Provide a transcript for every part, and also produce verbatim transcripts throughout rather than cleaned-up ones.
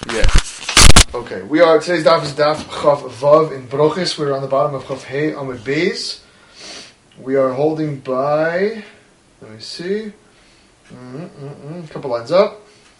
Yeah. Okay, we are, today's daf is daf Chav Vav in Brochis. We're on the bottom of Chav Hey Amud Beis. We are holding by, let me see, Mm-mm-mm. a couple lines up.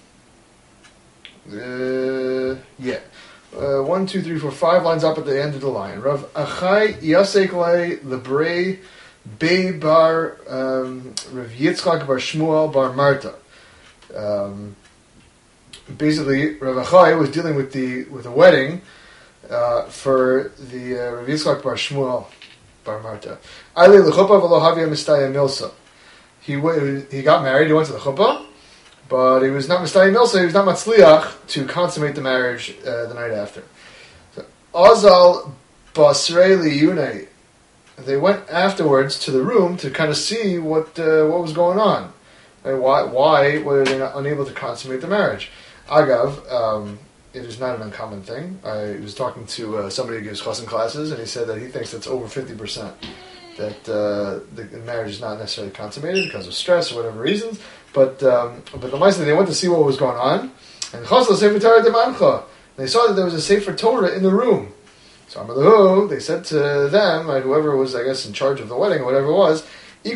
Uh, yeah. Uh, one, two, three, four, five lines up at the end of the line. Rav Achai Yasek Le Lebrei Be Bar um, Rav Yitzchak Bar Shmuel Bar Marta. Um, basically, Rav Achai was dealing with the with a wedding uh, for the uh, Rav Yitzchak Bar Shmuel Bar Marta. Ali Lechuppah V'lo Havia Mistaya Milsa. He went, he got married. He went to the chuppah, but he was not Mistaya Milsa. He was not Matzliach to consummate the marriage uh, the night after. So, Azal Basrei Liyunei. They went afterwards to the room to kind of see what uh, what was going on. And why why were they not unable to consummate the marriage? Agav, um, it is not an uncommon thing. I was talking to uh, somebody who gives chassan classes, and he said that he thinks that's over fifty percent. That uh, the marriage is not necessarily consummated because of stress or whatever reasons. But um, but the Maisa, they went to see what was going on, and they saw that there was a Sefer Torah in the room. So Amalahu, they said to them, right, whoever was, I guess, in charge of the wedding or whatever it was,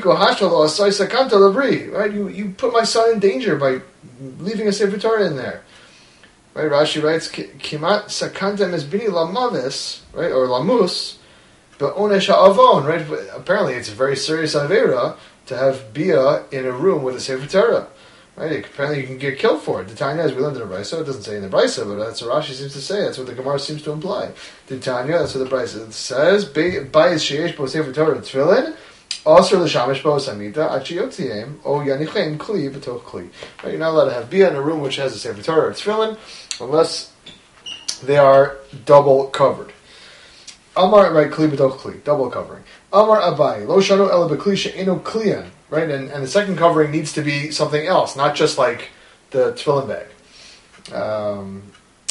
right? You you put my son in danger by leaving a Sefer Torah in there. Right? Rashi writes, Kimat sakantem es bini lamavis, right, or lamus, but onesh avon, right? But apparently, it's a very serious avera to have bia in a room with a Sefer Torah. Right? Apparently, you can get killed for it. The Tanya, as we learned in the Brisa, it doesn't say in the Brisa, but that's what Rashi seems to say. That's what the Gemara seems to imply. The Tanya, that's what the Brisa says. Bayis sheyesh bo Sefer Torah tefillin. Also, the shamish bo samita achiyotiem o yanichem kli b'toch kli. Right? You're not allowed to have bia in a room which has a Sefer Torah or tefillin unless they are double covered. Amar, right, kli b'toch kli, double covering. Amar Abai lo shanu ela b'kli she'eno kliyan. Right, and, and the second covering needs to be something else, not just like the tefillin bag. Um,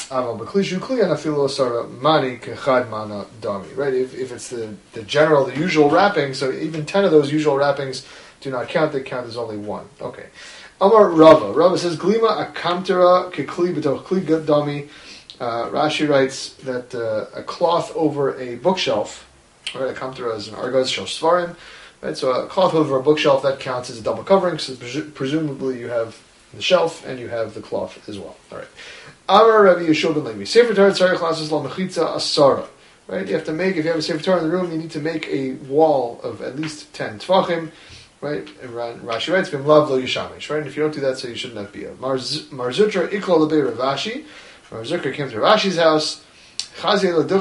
right, if, if it's the, the general, the usual wrapping, so even ten of those usual wrappings do not count, they count as only one. Okay. Amar Rava. Rava says, Glima akamtera kekli b'toch kli dami. Rashi writes that uh, a cloth over a bookshelf, right, a kamtera is an argos shel svarim. Right, so a cloth over a bookshelf, that counts as a double covering, so presu- presumably you have the shelf and you have the cloth as well. All right. Amar Rabbi Yeshua ben Levi. Sefer Torah tzarich lasos la mechitza asara. Right, you have to make, if you have a Sefer Torah in the room, you need to make a wall of at least ten tvachim. Right, and Rashi writes, "Vim lav lo yishamish." Right, and if you don't do that, so you shouldn't have bia. Mar Zutra ikla lebei Ravashi. Mar Zutra came to Ravashi's house. So you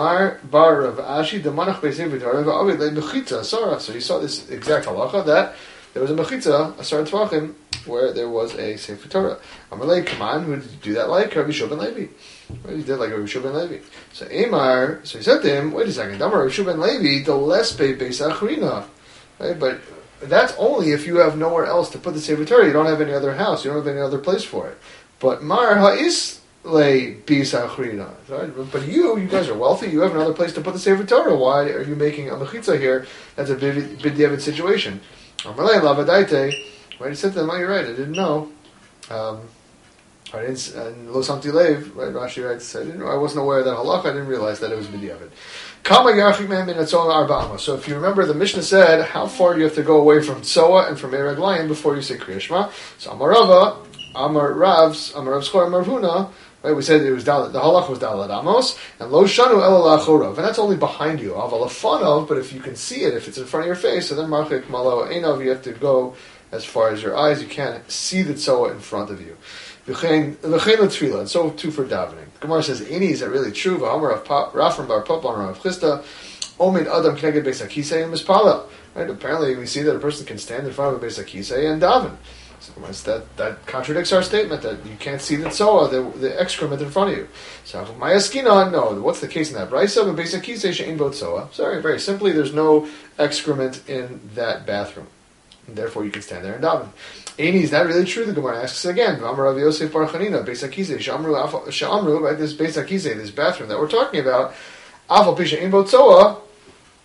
saw this exact halacha that there was a mechitza, a sar tvachim, where there was a Sefer Torah. Amalei, come on, who did you do that like? Rabbi Shua ben Levi. Right, he did like Rabbi Shua ben Levi. So Amar, so he said to him, wait a second, Amar Rabbi Shua ben Levi, the less be beis achrina. Right, but that's only if you have nowhere else to put the Sefer Torah. You don't have any other house. You don't have any other place for it. But Mar ha'is lay bisa achrina. Right? But you, you guys are wealthy. You have another place to put the Sefer Torah. Why are you making a mechitza here? That's a b'diavad situation. Amalei lavadaite. Right? He said to them, "Oh, you're right. I didn't know." Um, I didn't. And lo samti lev. Right? Rashi writes, "I didn't. I wasn't aware of that halacha. I didn't realize that it was b'diavad." Kama yarchik mem min atzola arba'ama. So if you remember, the Mishnah said, how far do you have to go away from tzoa and from ereg lion before you say Kriya Shema? So Amar Rava, Amar Ravs, Amar Rav Schor, Amar Huna. Right, we said it was Dal, the halach was Dalad Amos, and Lo Shanu Ela Lachorov, and that's only behind you. Avalafanav, but if you can see it, if it's in front of your face, so then Marchik Malo Einov, you have to go as far as your eyes. You can't see the tzoa in front of you. V'chein l'tfila, and so too for davening. Gemara says, "Ini, is that really true?" V'amar of Rafram bar Papa Rav Chisda, Omid Adam Kneged Beis Hakisei and Mispala. Right, apparently we see that a person can stand in front of a Beis Hakisei and daven. So that, that contradicts our statement that you can't see the tzoa, the, the excrement in front of you. So, Mayaskina, no. What's the case in that? Brisa, but basic key she'ein bo tzoa. Sorry, very simply, there's no excrement in that bathroom. And therefore, you can stand there and daven. Aini, is that really true? The Gemara asks again. Amar Rav Yosef bar Chanina, Beis Hakisei, Sha'amru, right, this Beis Hakisei, this bathroom that we're talking about, Afal Pisha Ein Bo Tzoa,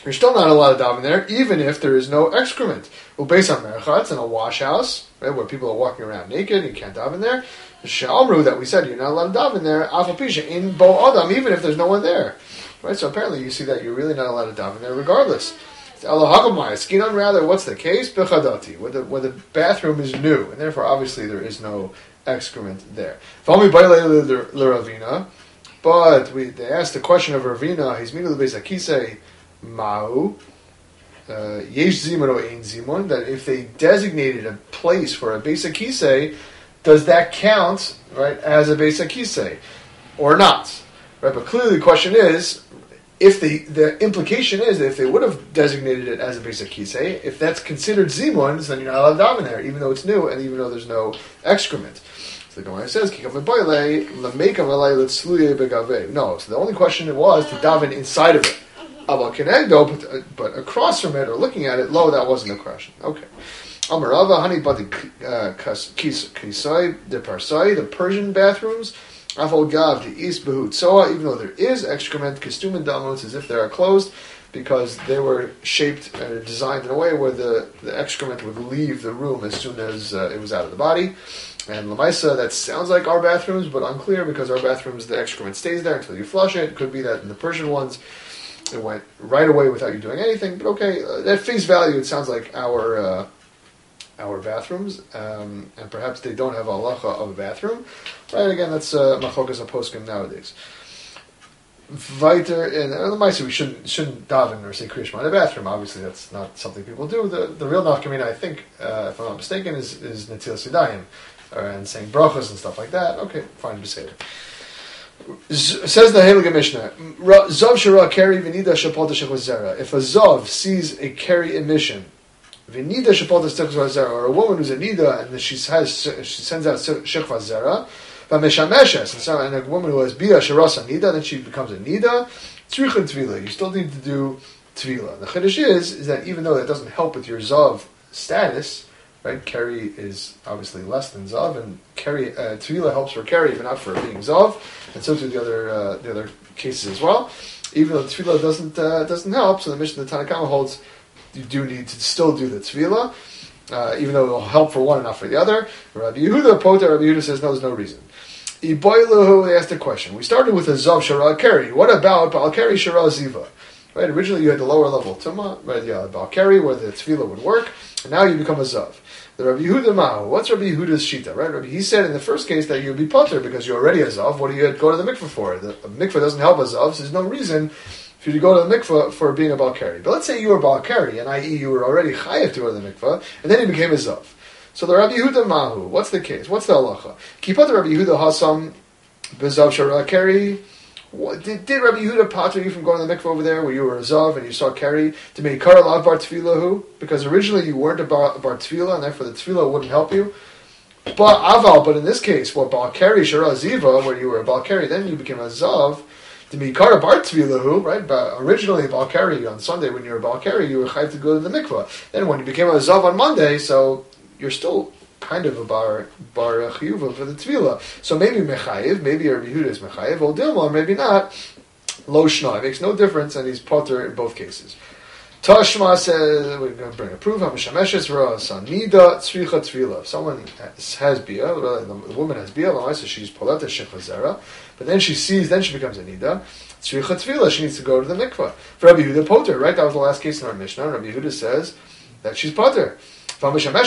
you're still not allowed to daven there, even if there is no excrement. Well, based on merchatz in a wash house, right, where people are walking around naked, you can't daven there. Shalmru, that we said you're not allowed to daven there, afapisha in bo adam, even if there's no one there, right? So apparently, you see that you're really not allowed to daven there, regardless. Elohagamai, skin on rather. What's the case? Bechadati, where the where the bathroom is new, and therefore obviously there is no excrement there. But we they asked the question of Ravina. He's meaning the beis akise ma'u yesh zimun or ein zimun. That if they designated a place for a beis akise, does that count, right, as a beis akise or not? Right, but clearly the question is, if the the implication is that if they would have designated it as a beis akise, if that's considered zimun, then you're not allowed to daven there, even though it's new and even though there's no excrement. The Gemara says, no, so the only question it was to daven inside of it. But, but across from it, or looking at it, lo, that wasn't a question. Okay. Amarava, honey, but the kisai, the parsai, the Persian bathrooms, afal gav, the east behut soa, even though there is excrement, kistum and damots, as if they are closed, because they were shaped and designed in a way where the, the excrement would leave the room as soon as uh, it was out of the body. And Lamaisa, that sounds like our bathrooms, but unclear, because our bathrooms, the excrement stays there until you flush it. It could be that in the Persian ones, it went right away without you doing anything. But okay, uh, at face value, it sounds like our uh, our bathrooms, um, and perhaps they don't have a halacha of a bathroom. Right, again, that's uh, machokas aposkim nowadays. Weiter, and Lamaisa, we shouldn't shouldn't daven or say Kriya Shema in a bathroom. Obviously, that's not something people do. The the real nafkamina, I think, uh, if I'm not mistaken, is, is Netilas Yadayim. And saying brachos and stuff like that. Okay, fine, be safe. Says the Heilige Mishnah, Zav shara keri v'nida shapalta shechvazera. If a Zav sees a keri emission, v'nida shapalta shechvazera, or a woman who's a nida and she has she sends out shechvazera, v'meshameshes, and a woman who has bia sharasa nida, then she becomes a nida. Tzrichin tvila. You still need to do tvila. The chiddush is is that even though that doesn't help with your Zav status. Right, Keri is obviously less than Zav, and Keri uh, Tvila helps for Keri, but not for being Zav, and so do the other uh, the other cases as well. Even though Tvila doesn't uh, doesn't help, so the Mishnah the Tanna Kama holds you do need to still do the Tvila, uh, even though it will help for one and not for the other. Rabbi Yehuda Pota, Rabbi Yehuda says no, there's no reason. Iboiluhu, they asked a question. We started with a Zav Shara Keri. What about Baal Keri Shara Ziva? Right, originally you had the lower level Tumah, right, yeah, Baal Keri, where the Tvila would work, and now you become a Zav. The Rabbi Yehuda Mahu, what's Rabbi Yehuda's shita, right? Rabbi, he said in the first case that you'd be potter because you're already a zav. What do you go to the mikveh for? The, the mikveh doesn't help a zav, so there's no reason for you to go to the mikveh for being a balkari. But let's say you were balkari, and that is you were already chayav to go to the mikveh, and then you became a zav. So the Rabbi Yehuda Mahu, what's the case? What's the halacha? Kipat Rabbi Yehuda Hasam bezav shara keri. What, did, did Rabbi Yehuda pater you from going to the mikveh over there where you were a zav and you saw Keri to make kar lav bar tefillahu? Because originally you weren't a bar, bar tefillah, and therefore the tefillah wouldn't help you. But aval, but in this case, what bar Keri shara ziva, where you were a bar Keri, then you became a zav to make kar bar tefillahu, right? But originally bar Keri on Sunday when you were a bar Keri, you were chayav to go to the mikveh. Then when you became a zav on Monday, so you're still kind of a bar bar chiyuva for the tefillah. So maybe mechayiv, maybe Rabbi Yehuda is mechayiv, or Dilma, maybe not. Lo shna, it makes no difference, and he's potter in both cases. Tashma says we're going to bring a proof. Hamishameshes ra'asan nida tzricha tefillah. If someone has, has bia, the woman has bia, so she's poleta shechazera, but then she sees, then she becomes a nida. Tzricha tefillah, she needs to go to the mikvah. For Rabbi Yehuda potter, right? That was the last case in our Mishnah. Rabbi Yehuda says that she's potter. That's the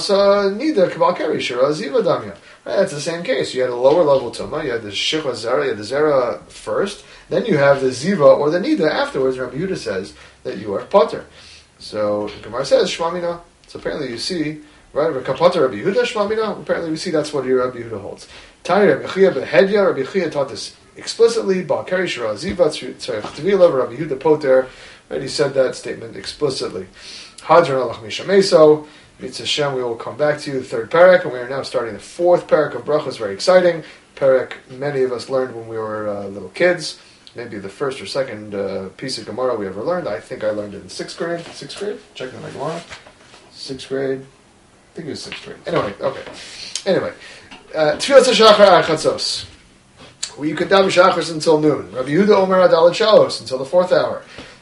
same case. You had a lower level tumah, you had the shikha zera, you had the zera first, then you have the ziva or the nida afterwards. Rabbi Yehuda says that you are potter. So Gemara says shmamina. So apparently you see, right? Potter Rabbi Yehuda shmamina. Apparently we see that's what your Rabbi Yehuda holds. Tani Rabbi Chia behedya. Rabbi Chia taught this explicitly. Balkari shara ziva tzarech tvila. Rabbi Yehuda potter. Right? He said that statement explicitly. Hadron alach mishameso. Mitzvah Hashem, we will come back to you, the third parak, and we are now starting the fourth parak of brachos. Very exciting parak. Many of us learned when we were uh, little kids. Maybe the first or second uh, piece of Gemara we ever learned. I think I learned it in sixth grade. Sixth grade? Checking my Gemara. Sixth grade. I think it was sixth grade. Anyway, okay. Anyway, Tfilas HaShachar Achatzos. Well, you could daven Shachars until noon. Rabbi Yehuda Omer Adalat Shalos until the fourth hour.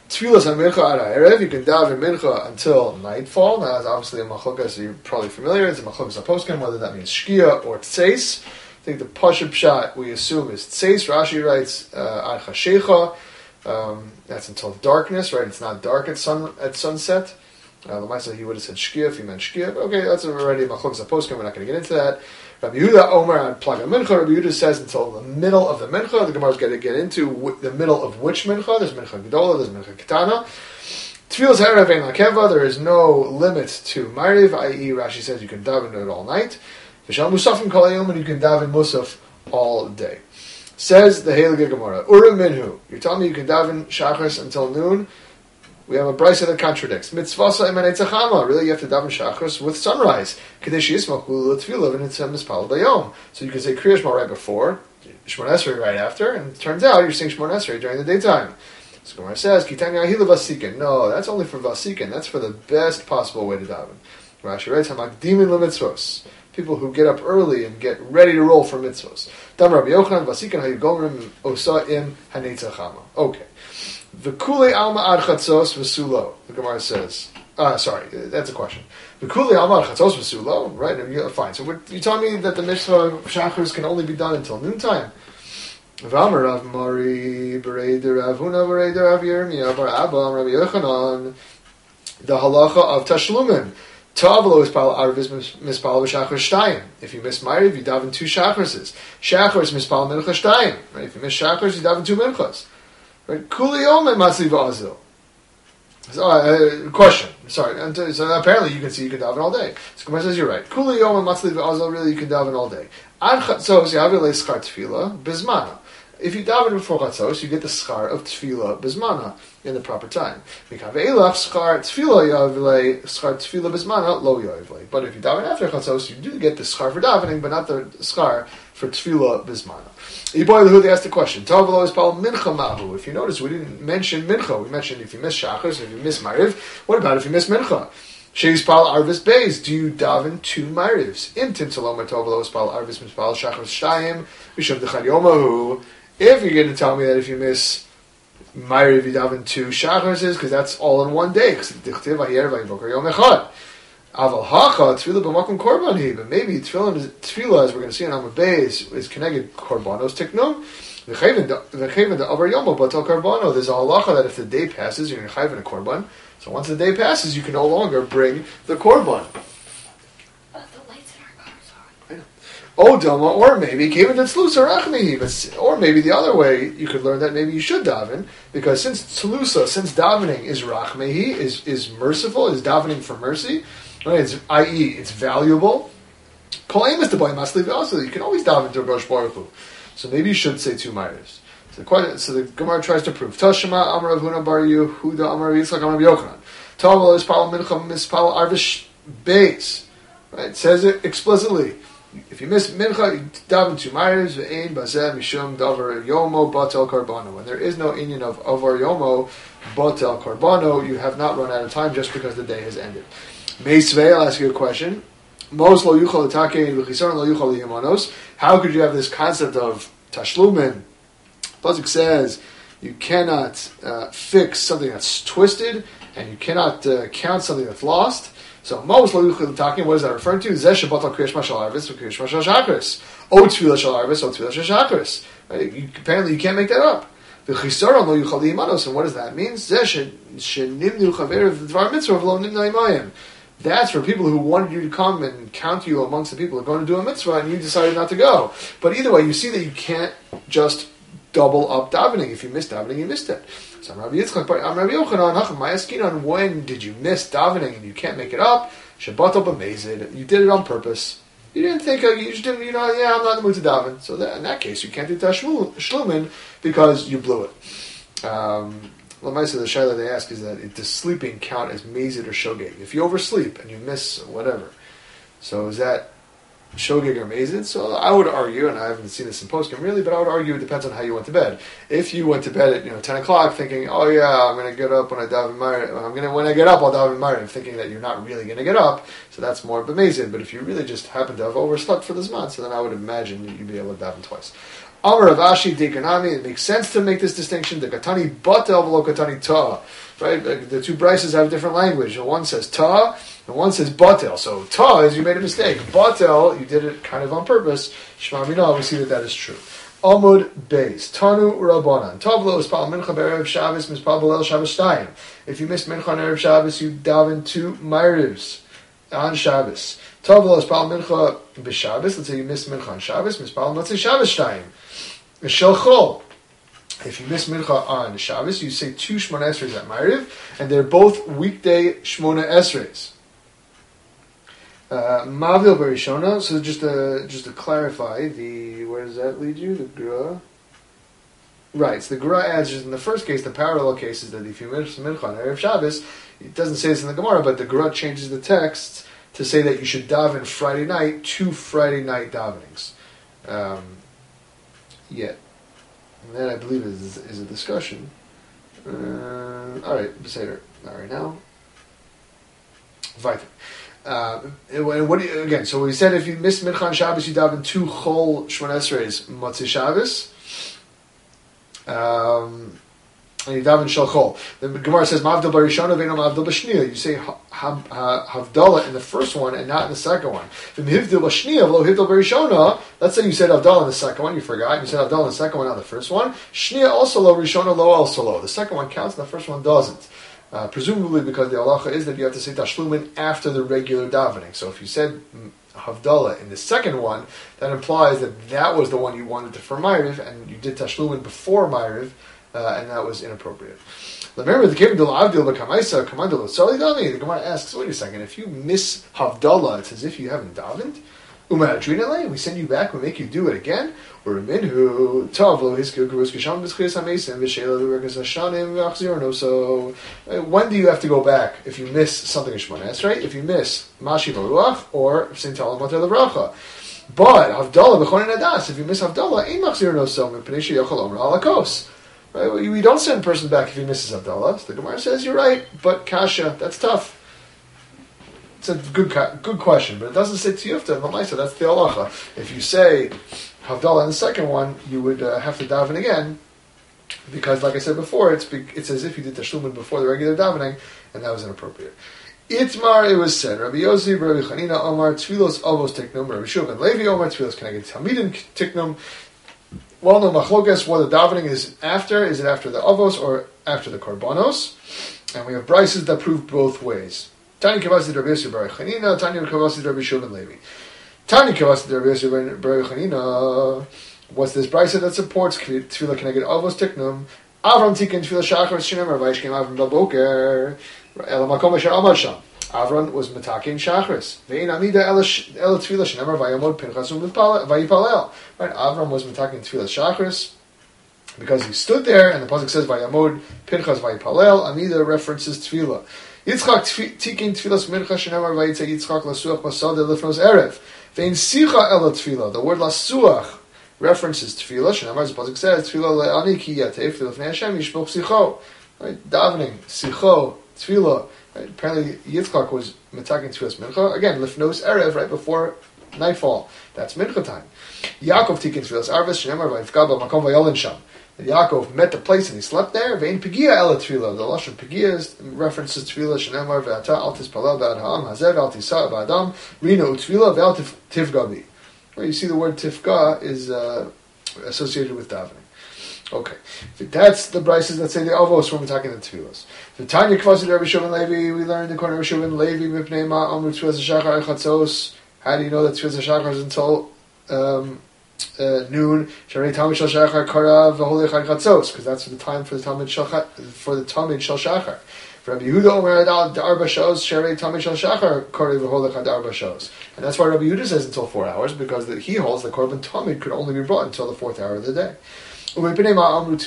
Tfilas HaMincha Ad HaErev, you can daven Mincha until nightfall. Now, that's obviously a Machlokes, so you're probably familiar. It's a Machlokes HaPoskim, whether that means Shkia or Tseis. I think the Pashup Pshat, we assume, is Tseis. Rashi writes, Ad HaShecha. Um, that's until darkness, right? It's not dark at sun at sunset. Uh, the Maisa, he would have said Shkia if he meant Shkia. But okay, that's already a Machlokes HaPoskim. We're not going to get into that. Rabbi Yehuda Omer on Plaga Mincha. Rabbi Yehuda says until the middle of the Mincha. The Gemara is going to get into w- the middle of which Mincha. There's Mincha Gedola, there's Mincha Ketana. Tfilas Ha'erev Ein Lakeva. There is no limit to Ma'ariv, that is, Rashi says you can daven it all night. V'shal Musafim Kol Hayom, and you can daven Musaf all day. Says the Heilige Gemara, Urim Minhu. You're telling me you can daven Shachris until noon? We have a brisa that contradicts. Mitzvasa emanei tzachama. Really, you have to daven shachris with sunrise. Kadesh yismachu l'tfilah and it's a mispal bayom. So you can say Kriya Shema right before, Shemon Esrei right after, and it turns out you're saying Shemon Esrei during the daytime. So Gemara says, Kitanya ahila vasikin. No, that's only for vasikin. That's for the best possible way to daven. Rashi writes, Hamakdimin lemitzvos. People who get up early and get ready to roll for mitzvos. Dam Rabbi Yochanan vasikin hayugomrim osa im hanei tzachama. Okay. V'kulei alma ad chatzos v'sulo. The Gemara says. Uh, sorry, that's a question. V'kulei alma ad chatzos v'sulo. Right, fine. So we're, you tell me that the mitzvah of shachris can only be done until noontime. V'amar Rav Mari b'rei de Rav Huna b'rei de Rav Yirmiyah bar Abba Rabbi Yochanan. The halacha of tashlumin. Tavlo is pal arvis mispal v'shachris shtayim. If you miss Ma'ariv, you daven two shachrises. Shachris mispal mincha shtayim. Right, if you miss shachris, you daven two minchas. Right, kuli yom and matzli v'azil. So, uh, question. Sorry. So apparently you can see you can daven all day. So Gemara says you're right. Kuli yom and matzli v'azil. Really, you can daven all day. Ad chatzos yavilei schar tefila bizmana. If you daven before chatzos, you get the schar of tefila bizmana in the proper time. Mikav elach schar tefila yavilei schar tefila bizmana lo yavilei. But if you daven after chatzos, you do get the schar for davening, but not the schar for tefila bizmana. Yiboy Lehu, they asked the question. Tavlo is pal mincha mahu. If you notice, we didn't mention mincha. We mentioned if you miss shachris, if you miss ma'ariv. What about if you miss mincha? Sheis pal arvis beis. Do you daven two ma'arivs? Intim taloma tavlo is pal arvis mispal shachris shayim mishav dechad yomahu. If you're going to tell me that if you miss ma'ariv, you daven two shachrises, because that's all in one day. Because dichtiv v'yer v'yivokar yom echad. Aval hacha tefillah b'makom korban hi, but maybe tefillah, tefillah, as we're going to see in Amud Beis, is connected korbanos tiknum. V'chayven the avar yomo batal korbano. There's a halacha that if the day passes, you're going to chayven a korban. So once the day passes, you can no longer bring the korban. Uh, the lights in our cars are. I know. Oh, Dama, or maybe kevin tzlusa rachmihi, but or maybe the other way you could learn that maybe you should daven because since tzlusa, since davening is rachmihi, is is merciful, is davening for mercy. Right, it's, that is, it's valuable. Also, you can always daven to Rosh Baruch Hu. So maybe you should say two ma'ariv. So, quite, so the Gemara tries to prove. Tashema Amar Rav Huna bar Yehuda Amar Yitzchak Amar Yochanan. Tavel is pal mincha mispal arvish beis. Right, it says it explicitly. If you miss mincha, you daven two ma'ariv. Ve'ein bazeh mishum davar yomo batel karbano. When there is no inyan of avar yomo batel karbano, you have not run out of time just because the day has ended. Meisvei, I'll ask you a question. Mos lo yuchal l'takei v'chisaron lo yuchal l'yimanos. How could you have this concept of tashlumin? Pasuk says you cannot uh, fix something that's twisted, and you cannot uh, count something that's lost. So mos lo yuchal l'takei, what is that referring to? Zeh shebatal kriyash mashal arvis v'kriyash mashal shachris. O tefillah shal arvis, o tefillah shal shachris. Right? You, apparently you can't make that up. V'chisaron lo yuchal l'yimanos, and what does that mean? Zeh shenimnu chaver v'dvar mitzvah v'lo nimna imayim. That's for people who wanted you to come and count you amongst the people who are going to do a mitzvah, and you decided not to go. But either way, you see that you can't just double up davening. If you miss davening, you missed it. So I'm Rabbi Yitzchak, I'm Rabbi Yochanan, Hachem, Mayaskinan, when did you miss davening and you can't make it up? Shabbat b'mezid. You did it on purpose. You didn't think, uh, you just didn't, you know, yeah, I'm not in the mood to daven. So that, in that case, you can't do tashlumin because you blew it. Um... Lamaisa, the shaila they ask is that does sleeping count as mazid or shogeg? If you oversleep and you miss whatever, so is that shogeg or mazid. So I would argue, and I haven't seen this in poskim really, but I would argue it depends on how you went to bed. If you went to bed at you know ten o'clock, thinking, oh yeah, I'm going to get up when I daven Ma'ariv. I'm going to when I get up, I'll daven Ma'ariv, thinking that you're not really going to get up. So that's more b'mazid. But if you really just happen to have overslept for this month, so then I would imagine that you'd be able to daven twice. Amar Rav Ashi Dekanami. It makes sense to make this distinction. The katani batel v'lo katani ta. Right, the two brises have different language. One says ta, and one says batel. So ta is you made a mistake. Batel, you did it kind of on purpose. Shema Mina, we see that that is true. Amud Beis Tanu Rabbanan Tavlo is Pal Mincha Be'erev Shabbos Mispal Balel Shabbos Shtayim. If you miss Mincha on Erev Shabbos, you daven two Ma'arivs on Shabbos. Tavlo is Pal Mincha B'Shabbos. Let's say you miss Mincha on Shabbos. Mispal let's say Shabbos Shtayim. Shel Chol. If you miss Mincha on Shabbos, you say two Shmona Esreis at Ma'ariv, and they're both weekday Shmona Esreis. Mavil Barishona. So just to just to clarify, the where does that lead you? The Gra. Right. So the Gra adds just in the first case, the parallel case is that if you miss Mincha on Erev Shabbos, it doesn't say this in the Gemara, but the Gra changes the text to say that you should daven Friday night, two Friday night davenings. Um, yeah. And that, I believe, is is a discussion. Uh, all right, Beseder. Not right now. Vayter. Uh, and what do you, again? So we said if you miss Mincha on Shabbos, you daven two Chol Shmona Esreis Motzei Shabbos. Um, and you daven Shel Chol. The Gemara says Mavdal Barishona Ve'eno Mavdal B'Shniya. You say ha, ha, ha, Havdalah in the first one and not in the second one. V'mihivdil B'Shniya V'lo Hivdal Barishona. Let's say you said Havdalah in the second one. You forgot. You said Havdalah in the second one, not the first one. Shniya also lo Rishona lo also lo. The second one counts and the first one doesn't. Uh, presumably because the halacha is that you have to say tashlumin after the regular davening. So if you said Havdalah in the second one, that implies that that was the one you wanted to for Ma'ariv, and you did tashlumin before Ma'ariv, uh, and that was inappropriate. Remember the Gemara the Gemara asks, wait a second, if you miss Havdalah, it's as if you haven't davened. We send you back, we make you do it again. Or minhu tavlo hiskil gurus kisham b'schis hamesim v'sheila l'rekas hashanim v'achzirno. So when do you have to go back if you miss something in Shemona Esrei? If you miss Mashi Baruach or Saint Talam Mater Levracha. But Havdalah b'chonin adas. If you miss Havdalah, ein machzirno so mipnei sheyachol omer alakos. Right? We don't send a person back if he misses Havdalah. So the Gemara says you're right, but kasha, that's tough. It's a good good question, but it doesn't say tiyufta in the Maisa. That's the halacha. If you say Havdalah in the second one, you would uh, have to daven again, because, like I said before, it's it's as if you did tashlumin before the regular davening, and that was inappropriate. Itmar, it was said, Rabbi Yossi, Rabbi Chanina, Omar, Tfilos Avos Tiknum, Rabbi Shua ben Levi, Omar, Tfilos Keneged Talmidim Tiknum. Well, no machlokas, whether davening is after, is it after the Avos or after the Korbanos? And we have brises that prove both ways. Tani Kavasi Rabbi Yossi, Rabbi Chanina, Tani Kavasi Rabbi Shua ben Levi. Tani Kavasi Rabbi Yossi, Rabbi Chanina. What's this brisa that supports Tfilah Keneged Avos Tiknum? Avram Tikin Tfilah Shachar Shinem Ravaish came Avram Baboker. Elamakom Asher Amad Sham. Avram was metakin Shachris. Vein Amida El Tfilah Shinem Ravayamod Pinchasum Vayipalel. Right, Avram was metakin Tfilah Shachris because he stood there, and the pasuk says Vayamod Pinchas Vayipalel. Amida references Tfilah. Yitzchak Tikin Tfilas Mincha Shinem Ravayitze Yitzchak Lasuach Masada Lifnos Erev. Vein Sicha El Tfilah. The word Lasuach references tefillah. Shenamar, the pasuk says tefillah le'ani ki yatei tefillah fnei Hashem yishpoch sicho. Right, davening sicho tefillah. Right? Apparently Yitzchak was metaking tefillas mincha again lifnos erev right before nightfall. That's mincha time. Yaakov tikin tefillas arvis shenamar vayifka b'makom vayolin sham. Yaakov met the place and he slept there. Vein pigia ela tefillah. The lashon pigia references tefillah. Shenamar ve'ata al tispalel ba'ad ha'am hazev al tisa ba'adam rino tefillah ve'al tifgabi. Well, you see the word tifka is uh, associated with davening. Okay. That's the brises that say the avos from attacking the tefillos. The Tanya Kvasi Rabbi Shua ben Levi, we learned the corner of Rabbi Shua ben Levi, Mipnei Ma Amru Tfilas HaShachar Chatzos. How do you know that Tfilas HaShachar is until um, uh, noon? Sharei Talmid Shal Shachar Kara V'Holei Chag Chatzos, because that's the time for the Talmid Shal for the Talmid Shal Shachar. Rabbi Yehuda Omer Darba Shos Sherei Talmid Shal Shachar Kori V'Holech Darba Shos, and that's why Rabbi Yehuda says until four hours because the, he holds the korban Talmid could only be brought until the fourth hour of the day. Why did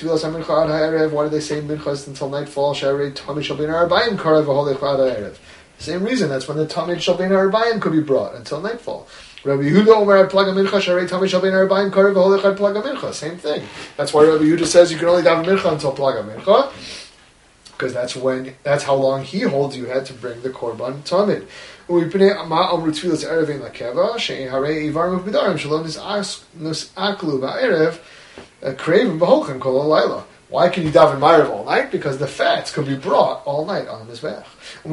they say minchas until nightfall? Sherei Talmid Shal Bin Arbaim Kori V'Holech Ad Ha'erev. Same reason, that's when the Tamid Shalbein Arabayim could be brought until nightfall. Rabbi Yehuda Omer Plaga Mincha Sharei Tamid Shalbein Arabayim Karev V'holechad Plaga Mincha. Same thing. That's why Rabbi Yehuda says you can only daven Mincha until Plaga Mincha, because that's when that's how long he holds you had to bring the Korban Tamid. Ma Amru Tfilas Erevein Lakeva Shein Harei Ivarim B'darim Shalom Nus Aklu Ba'erev Karev V'holchem Kol Halayla. Why can you daven Ma'ariv all night? Because the fats could be brought all night on the Mizbech.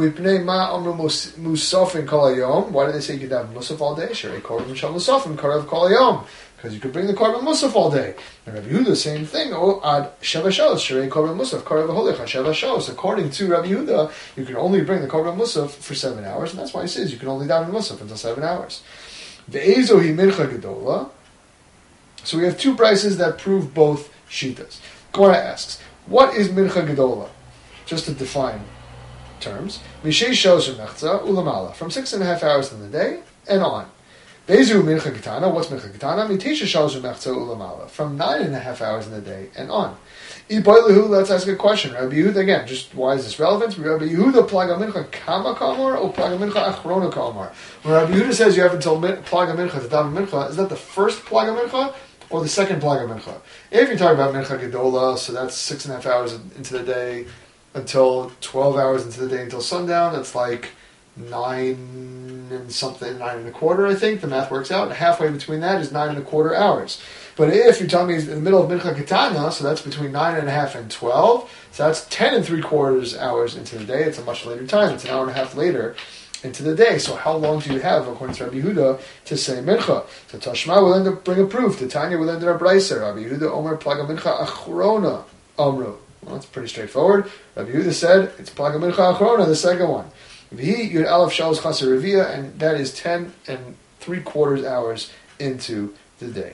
Why do they say you can daven Musaf all day? Sherei Korban Shal Musafim Karev Kol Hayom. Because you could bring the Korban Musaf all day. And Rabbi Yehuda, same thing. Oh, ad Sheva Shos Sherei Korban Musaf Karev Holech Sheva Shos. According to Rabbi Yehuda, you can only bring the Korban Musaf for seven hours, and that's why he says you can only daven Musaf until seven hours. Ve'ezo hi Mincha Gedola. So we have two prices that prove both shitas. Gemara asks, what is Mincha Gedola? Just to define terms. Mishay Shos Mechza Ulamala. From six and a half hours in the day and on. Bezu Mincha Ketana. What's Mincha Ketana? Mitisha Shos Mechza Ulamala. From nine and a half hours in the day and on. Iboilahu, let's ask a question. Rabbi Yehuda, again, just why is this relevant? Rabbi Yehuda Plaga Mincha Kama Kamar or Plaga Mincha Achrona Kamar? When Rabbi Yehuda says you have until Plaga Mincha to daven Mincha, is that the first Plaga Mincha? Or the second Plaga Mincha? If you're talking about Mincha Gedola, so that's six and a half hours into the day until twelve hours into the day until sundown. That's like nine and something, nine and a quarter, I think. The math works out. Halfway between that is nine and a quarter hours. But if you're telling me in the middle of Mincha Ketana, so that's between nine and a half and twelve, so that's ten and three quarters hours into the day. It's a much later time. It's an hour and a half later into the day. So how long do you have, according to Rabbi Yehuda, to say Mincha? So Tashma will end up bring a proof. Titania will end up Braiser. Rabbi Yehuda Omer Plaga Mincha Achrona Amru. Well, that's pretty straightforward. Rabbi Yehuda said it's Plaga Mincha Achrona, the second one. V'hi Yud Aleph Shalosh Chaser Revia, and that is ten and three quarters hours into the day.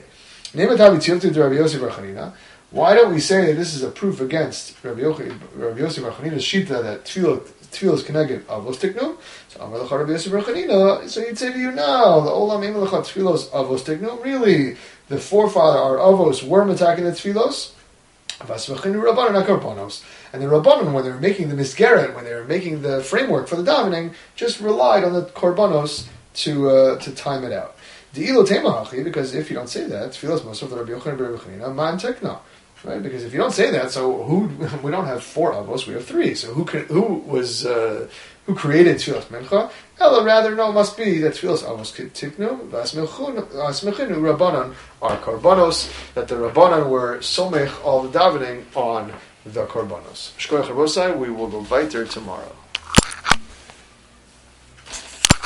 Why don't we say that this is a proof against Rabbi Yossi Bar Chanina's shita that tefillah Tefillah is connected avos tiknu? So Amar Lecha Rabbi Yossi Bar Chanina. So he'd say to you, no, the Olam Eim Lecha Tefillos avos tiknu. Really, the forefather, our avos, were attacking the tefillos. Vasvachinu Rabbanon HaKorbanos. And the Rabbanon, when they were making the misgeret, when they were making the framework for the davening, just relied on the korbanos to uh, to time it out. De'ilo temahachi, because if you don't say that, tefillos Mosaf Rabbi Yochanan Bar Chanina man tekna. Right, because if you don't say that, so who we don't have four avos, we have three. So who can, who was uh, who created tefillas mincha? Ella, rather, no, it must be that tefillas avos tiknu v'asmechinu rabbanon are korbanos. That the rabbanon were somech all the davening on the korbanos. Shkoyach Rabosai, we will go weiter tomorrow.